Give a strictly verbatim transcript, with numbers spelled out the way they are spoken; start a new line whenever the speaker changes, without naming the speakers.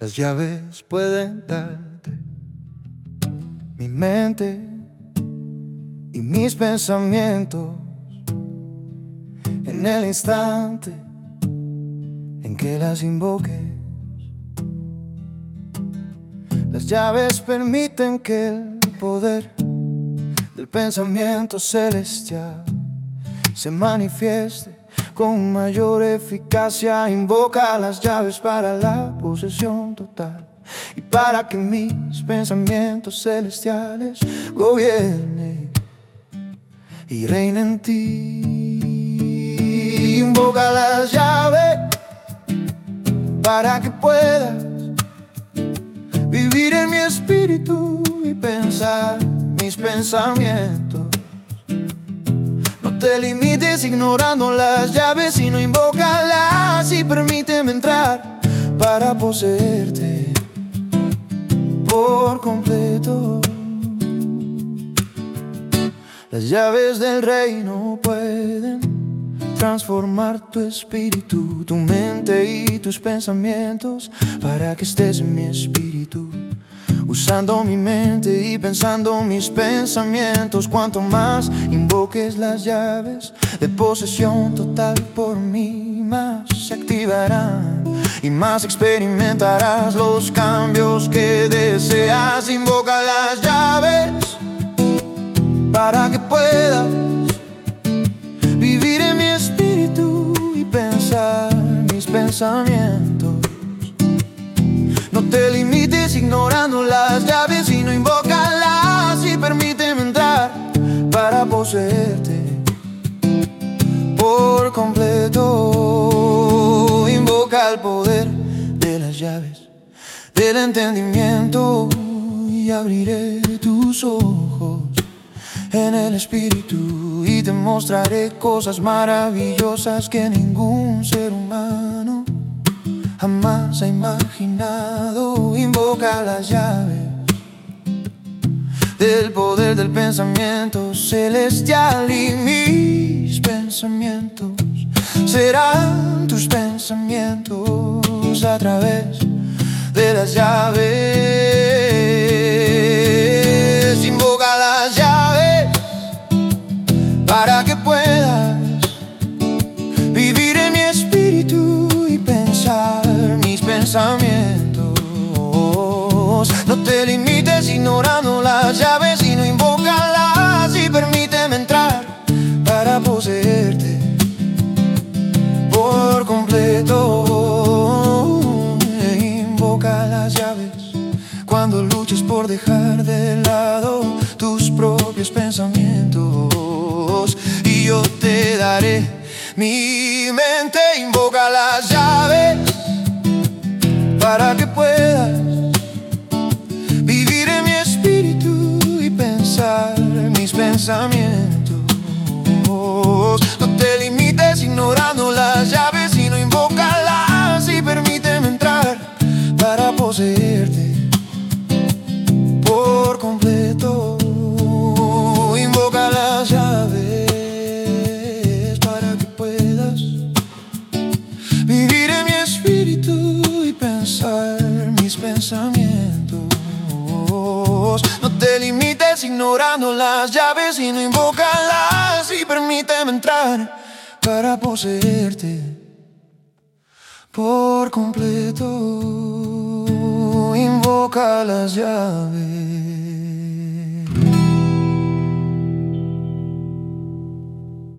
Las llaves pueden darte mi mente y mis pensamientos en el instante en que las invoques. Las llaves permiten que el poder del pensamiento celestial se manifieste con mayor eficacia. Invoca las llaves para la posesión total y para que mis pensamientos celestiales gobiernen y reinen en ti. Invoca las llaves para que puedas vivir en mi espíritu y pensar mis pensamientos. No te limites ignorando las llaves, sino invócalas y permíteme entrar para poseerte por completo. Las llaves del reino pueden transformar tu espíritu, tu mente y tus pensamientos para que estés en mi espíritu, usando mi mente y pensando mis pensamientos. Cuanto más invoques las llaves de posesión total por mí, más se activarán y más experimentarás los cambios que deseas. Invoca las llaves para que puedas vivir en mi espíritu y pensar mis pensamientos. No te limites ignorando las llaves, sino invócalas y permíteme entrar para poseerte por completo. Invoca el poder de las llaves del entendimiento y abriré tus ojos en el espíritu y te mostraré cosas maravillosas que ningún ser humano jamás ha imaginado. Invoca las llaves del poder del pensamiento celestial y mis pensamientos serán tus pensamientos a través de las llaves. Invoca las llaves para que puedas vivir en mi espíritu y pensar mis pensamientos. No te limites ignorando las llaves, sino invócalas y permíteme entrar para poseerte por completo. Invoca las llaves cuando luches por dejar de lado tus propios pensamientos y yo te daré mi mente. Invoca las llaves para que puedas vivir en mi espíritu y pensar mis pensamientos. No te limites ignorando las llaves, sino invócalas y permíteme entrar para poseerte por completo. Invoca las llaves para que puedas vivir en mi espíritu y pensar mis pensamientos. No te limites ignorando las llaves, sino invócalas y permíteme entrar para poseerte por completo. Invoca las llaves.